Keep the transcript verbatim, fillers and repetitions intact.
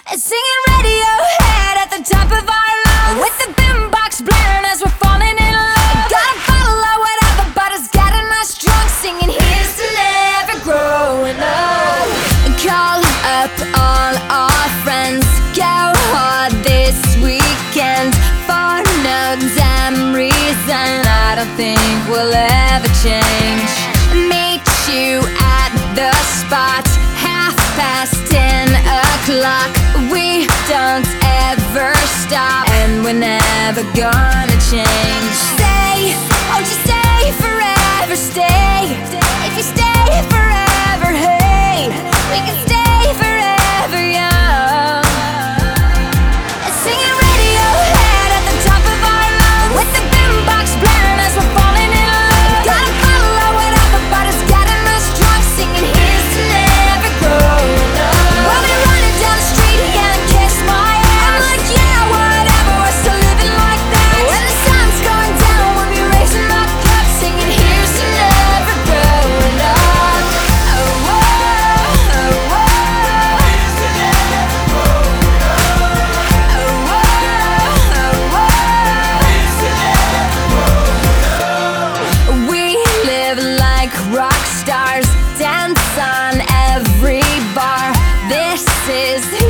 Singing Radiohead at the top of our lungs, with the boombox blaring as we're falling in love. Got a bottle of whatever, but it's getting us drunk. Singing here's to never growing up. Call up all our friends, go hard this weekend. For no damn reason, I don't think we'll ever change. Meet you at the spot, half past ten o'clock. We don't ever stop, and we're never gonna change. Stay, won't you stay forever, stay. If you stay forever, hey, we can stay forever young. Singing Radiohead at the top of our lungs, with the boombox blaring as we're falling in love. Got a bottle of whatever, but it's getting us drunk. Singing here's to never growing up. We'll be running down the street again, kiss my ass. I'm like, yeah, whatever, we're still living like that. When the sun's going down, we'll be raising our cups, singing here's to never growing up. Oh, whoa, oh, whoa. Here's to never growing up. Oh, whoa, oh, whoa. Here's to never growing up. We live like rock stars, dance on every bar. This is who